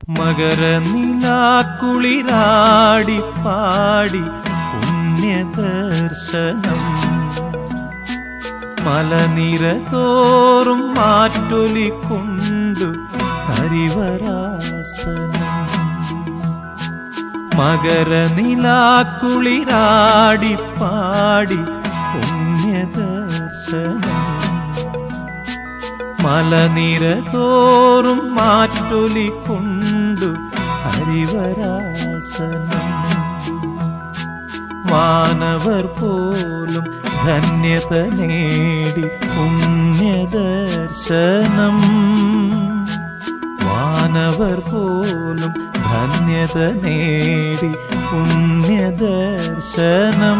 മകരനിലാക്കുളിരാടി പാടി പുണ്യദർശനം മലനിര തോറും മാറ്റൊലിക്കൊണ്ടു ഹരിവരാസനം മകരനിലാക്കുളിരാടി പാടി പുണ്യദർശനം മലനിര തോറും മാറ്റൊലിക്കൊണ്ടു ഹരിവരാസനം വാനവർ പോലും ധന്യത നേടി പുണ്യദർശനം വാനവർ പോലും ധന്യത നേടി പുണ്യദർശനം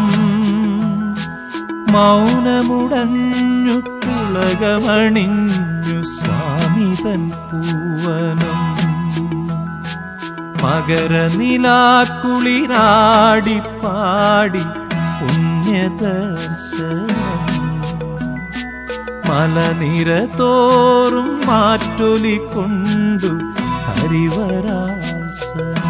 മൗനമുടഞ്ഞു പുളകമണിഞ്ഞു സ്വാമിതൻ പൂവനം മകരനിലാക്കുളിരാടി പാടി പുണ്യദർശനം മലനിര തോറും മാറ്റൊലിക്കൊണ്ടു ഹരിവരാസനം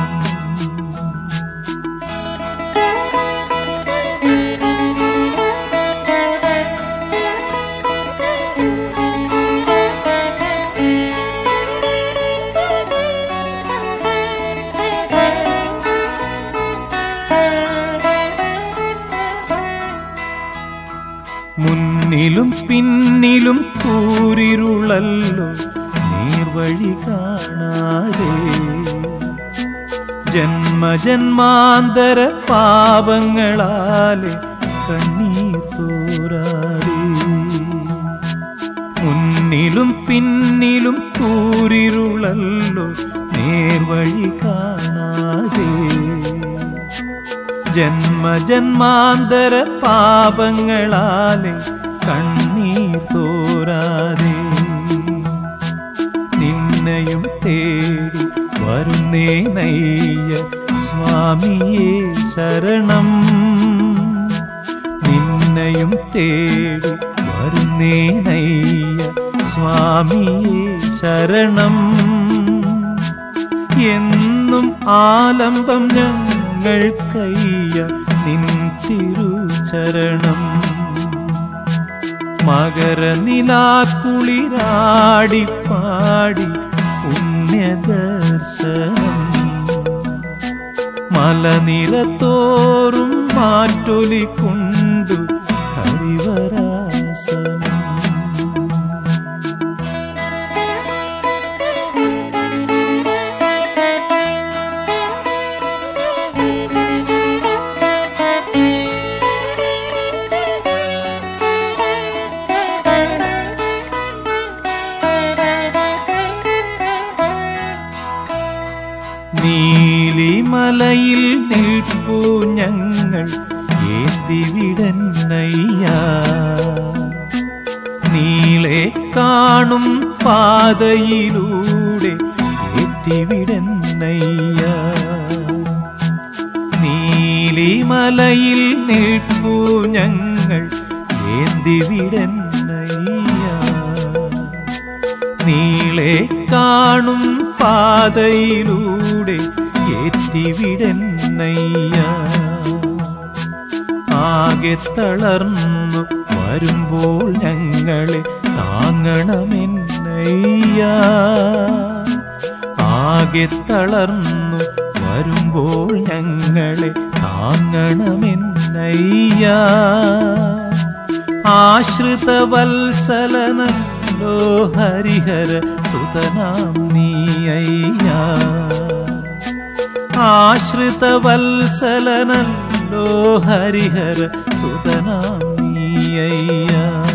മുന്നിലും പിന്നിലും കൂരിരുളല്ലോ നേർവഴി കാണാതെ ജന്മജന്മാന്തര പാപങ്ങളാലെ കണ്ണീർ തോരാതെ മുന്നിലും പിന്നിലും കൂരിരുളല്ലോ നേർവഴി കാണാതെ ജന്മജന്മാന്തര പാപങ്ങളാലെ കണ്ണീർ തോരാതെ നിന്നെയും തേടി വരുന്നേനയ്യ സ്വാമിയേ ശരണം നിന്നെയും തേടി വരുന്നേനയ്യ സ്വാമിയേ ശരണം എന്നും ആലംബം ഞങ്ങൾക്കയ്യ നിൻ തിരുചരണം മകരനിലാക്കുളിരാടി പാടി പുണ്യദർശനം മലനിര തോറും മാറ്റൊലിക്കൊണ്ടു ഹരിവരാസനം നീലിമലയിൽ നിൽപ്പൂ ഞങ്ങൾ ഏത്തിവിടന്നയ്യ നീളെ കാണും പാതയിലൂടെ ഏത്തിവിടന്നയ്യ നീലിമലയിൽ നിൽപ്പൂ ഞങ്ങൾ ഏത്തിവിടന്നയ്യ നീളെ കാണും പാതയിലൂടെ ഏറ്റിവിടന്നയ്യ ആകെ തളർന്നു വരുമ്പോൾ ഞങ്ങളെ താങ്ങണമെന്നയ്യ ആകെ തളർന്നു വരുമ്പോൾ ഞങ്ങളെ താങ്ങണമെന്നയ്യ ആശ്രിതവത്സലനല്ലോ ഹരിഹര സുതനാം നീയ്യ ആശ്രിതവത്സലനല്ലോ ഹരിഹര സുതനാം നീയ്യ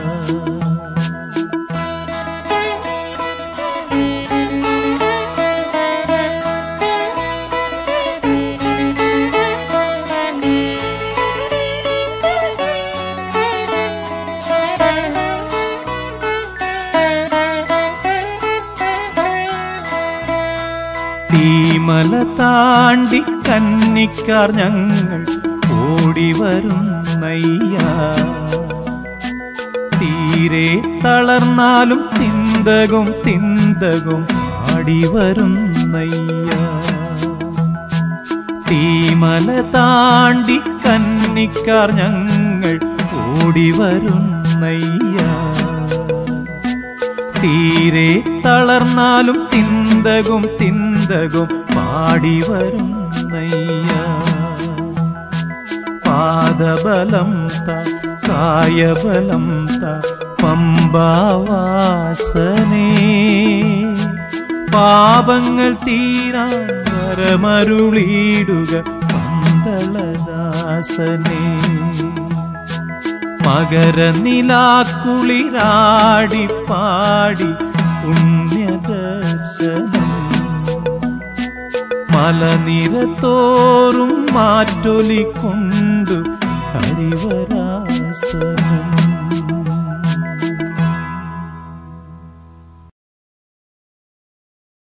മല താണ്ടി കന്നിക്കാർ ഞങ്ങൾ ഓടിവരുന്നയ്യ തീരെ തളർന്നാലും തിന്തകും പാടിവരുന്ന തീമല താണ്ടി കന്നിക്കാർ ഞങ്ങൾ ഓടിവരുന്നയ്യ. തീരെ തളർന്നാലും തിന്തകും തിന്തകും പാടിവരുന്നയ്യ. പാദബലം ത കായബലം ത പമ്പാവാസനേ. പാപങ്ങൾ തീരാൻ വരമരുളിയിടുക പന്തളദാസനേ. മകരനിലാക്കുളിരാടി പാടി പുണ്യദർശനം. മലനിരത്തോറും മാറ്റൊലിക്കൊണ്ടു ഹരിവരാസനം.